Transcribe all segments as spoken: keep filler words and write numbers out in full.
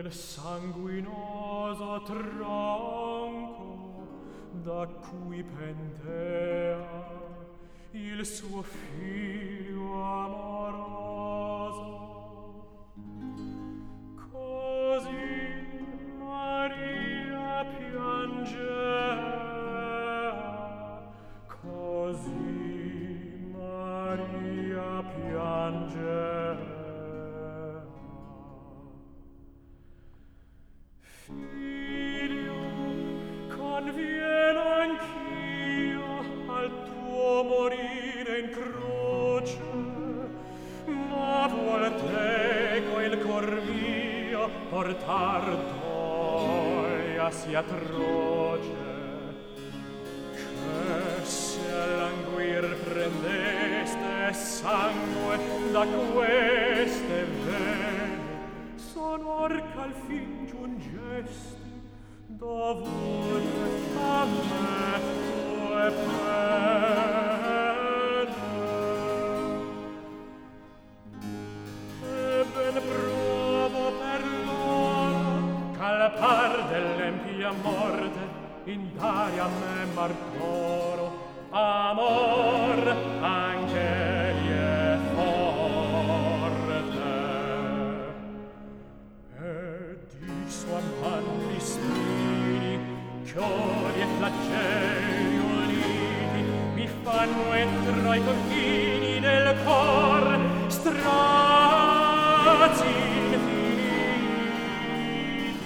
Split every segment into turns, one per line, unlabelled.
nel sanguinoso tronco da cui pendea il suo figlio amoroso. Così Maria piangea, così Maria piangea. Figlio, conviene anch'io al tuo morire in croce, ma vuol teco il cor mio portar doglia sì atroce, che se a languir prendeste sangue da queste vene, sonor ch'al fin giungesti dovunque a me tue pene. E ben provo per loro ch'al par dell'empia morte in dare a me martoro amor anche gli forte. E di sua man gli spini, chiodi e flagelli uniti mi fanno entro ai confini del cor strazi infiniti.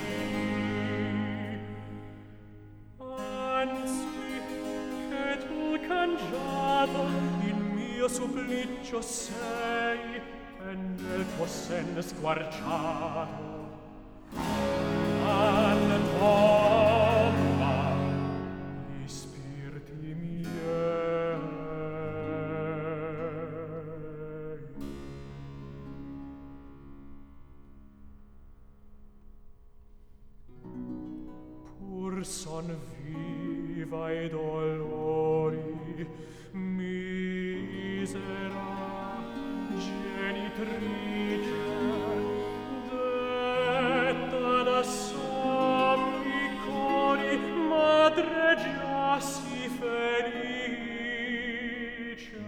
Anzi, che tu cangiato il mio supplicio sei e nel tuo sen squarciato al tomba i spirti miei. Pur son viva ai dolori, misera genitrice, detta da sommi cori, madre già si felice.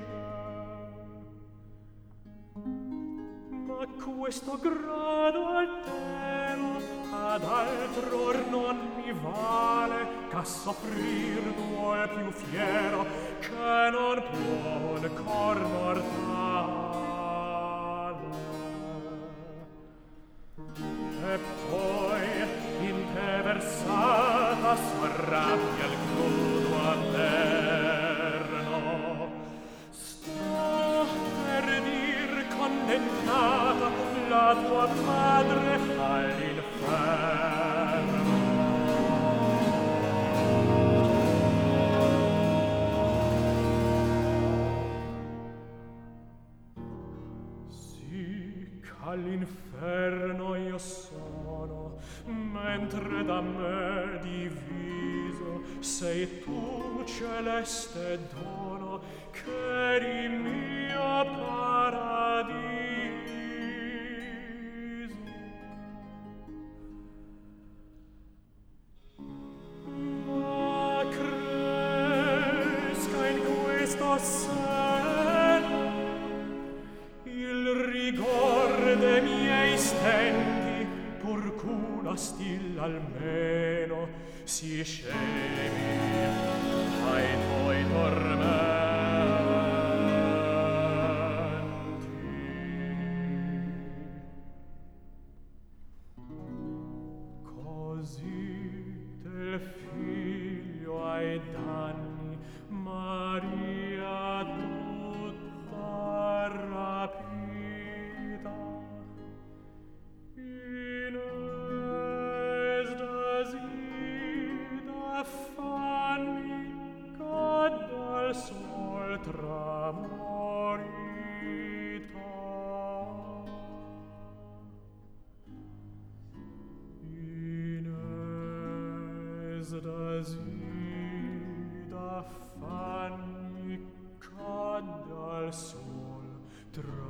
Ma questo grado altero ad altror non mi vale, ch'a soffrir duol più fiero che non può il cor mortale. E poi in te versata s'arrabbia il crudo averno, sto per dir condannata la tua madre all'inferno. Sì, all'inferno io sono, mentre da me diviso sei tu, celeste dono, che eri mio paradiso. Ma cresca in questo seno il rigor de miei stenti, pur c'una stilla almeno si scemi ai tuoi tormenti. Così del figlio ai danni Maria tutta rapita, in estasi d'affanni che dal sol tramorita. In estasi d'affanni che dal sol tramorita.